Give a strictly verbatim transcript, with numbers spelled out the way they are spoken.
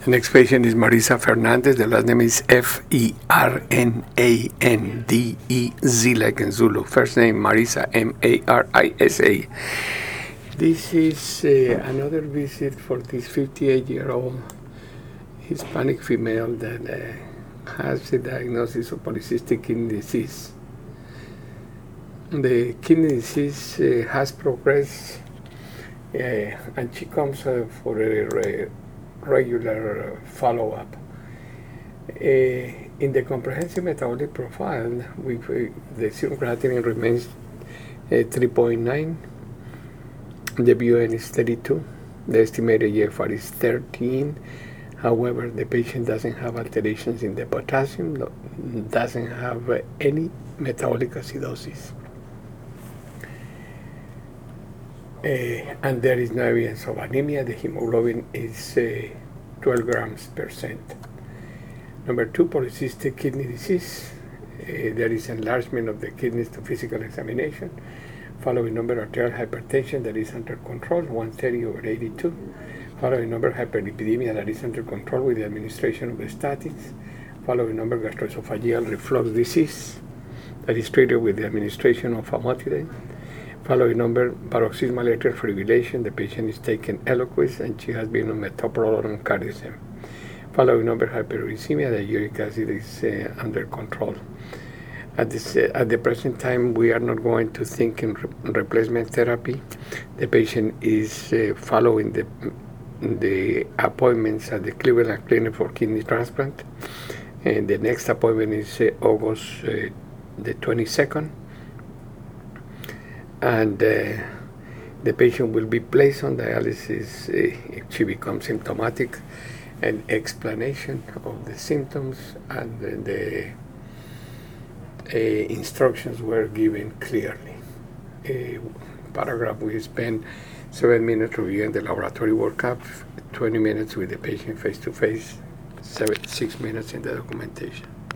The next patient is Marisa Fernandez. The last name is F E R N A N D E Z like in Zulu. First name Marisa, M A R I S A. This is uh, another visit for this fifty-eight-year-old Hispanic female that uh, has a diagnosis of polycystic kidney disease. The kidney disease uh, has progressed, uh, and she comes uh, for a re- regular uh, follow-up. Uh, in the comprehensive metabolic profile, we, uh, the serum creatinine remains uh, three point nine. The B U N is thirty-two. The estimated G F R is thirteen. However, the patient doesn't have alterations in the potassium, doesn't have uh, any metabolic acidosis. Uh, and there is no evidence of anemia. The hemoglobin is uh, twelve grams per cent. Number two, polycystic kidney disease. Uh, there is enlargement of the kidneys to physical examination. Following number, arterial hypertension that is under control, one thirty over eighty-two. Following number, hyperlipidemia that is under control with the administration of the statins. Following number, gastroesophageal reflux disease that is treated with the administration of famotidine. Following number, paroxysmal atrial fibrillation. The patient is taking Eliquis and she has been on metoprolol and cardizem. Following number, hyperuricemia. The uric acid is uh, under control. At, this, uh, at the present time, we are not going to think in re- replacement therapy. The patient is uh, following the, the appointments at the Cleveland Clinic for kidney transplant. And the next appointment is uh, August uh, the twenty-second. And uh, the patient will be placed on dialysis uh, if she becomes symptomatic. An explanation of the symptoms and uh, the Uh, instructions were given clearly. Uh, paragraph, we spent seven minutes reviewing the laboratory workup, twenty minutes with the patient face-to-face, seven, six minutes in the documentation.